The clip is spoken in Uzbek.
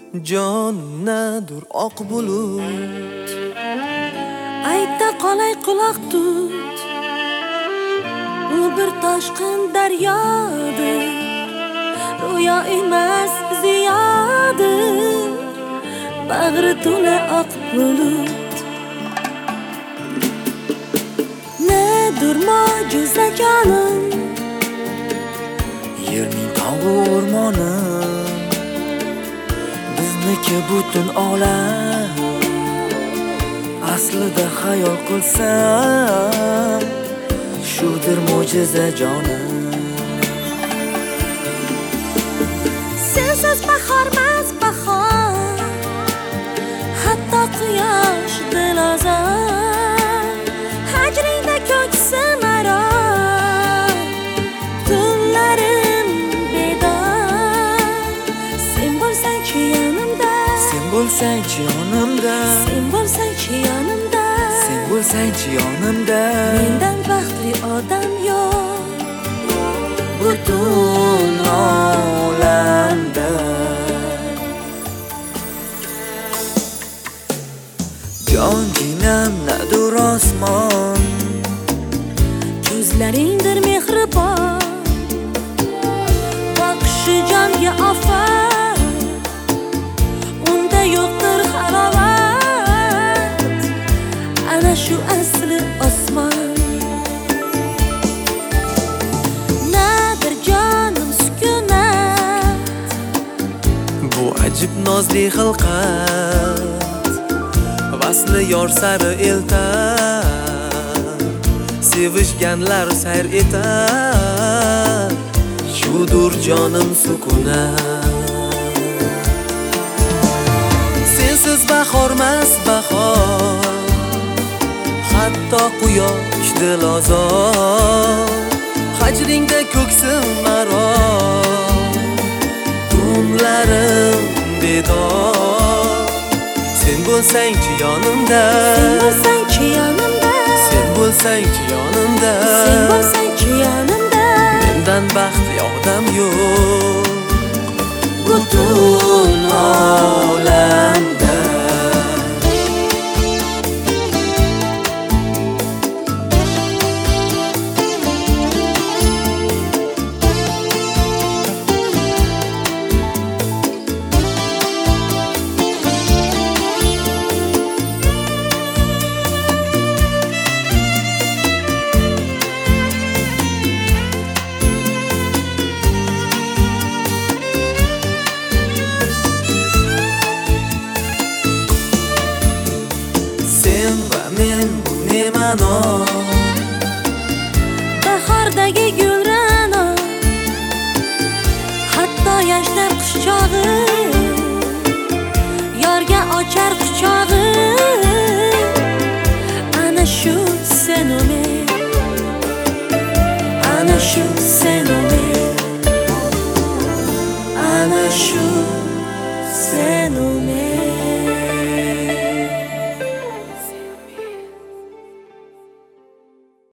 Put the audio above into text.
Jonnadur oq bulut Ayta qolay quloq tut U bir toshqin daryodir Ro'yo emas ziyodir Bag'ri to'la oq bulut Nedir mo'jiza jonim Yerning tog'i o'rmoni Bizniki butun olam Aslida xayol qilsam Shudir mo'jiza jonim Sensiz bahormas bahor Hatto quyosh dilozor Hajringda ko'ksim aro Tunlarim bedor Sen bo'lsang-chi yonimda Sen bo'lsang-chi yonimda Sen bo'lsang-chi yonimda Sen bo'lsang-chi yonimda Mendan baxtli odam yo'q Butun olamda Jonginam nadur osmon Ko'zlaringdir mehribon Boqishi jonga ofat Unda yo'qdir halovat Ana shu asli osmon Nadir jonim sukunat Bu ajib nozli xilqat Vasli yor sari eltar Sevishganlar sayr etar Shudur jonim sukunat Sensiz bahormas bahor Hatto quyosh dilozor Hajringda ko'ksim aro Tunlarim bedor Sen bo'lsang-chi yonimda Sen bo'lsang-chi yonimda Sen bo'lsang-chi yonimda Sen bo'lsang-chi yonimda Mendan baxtli odam yo'q Butun olamda Sen va men bu ne ma'no Bahordagi gul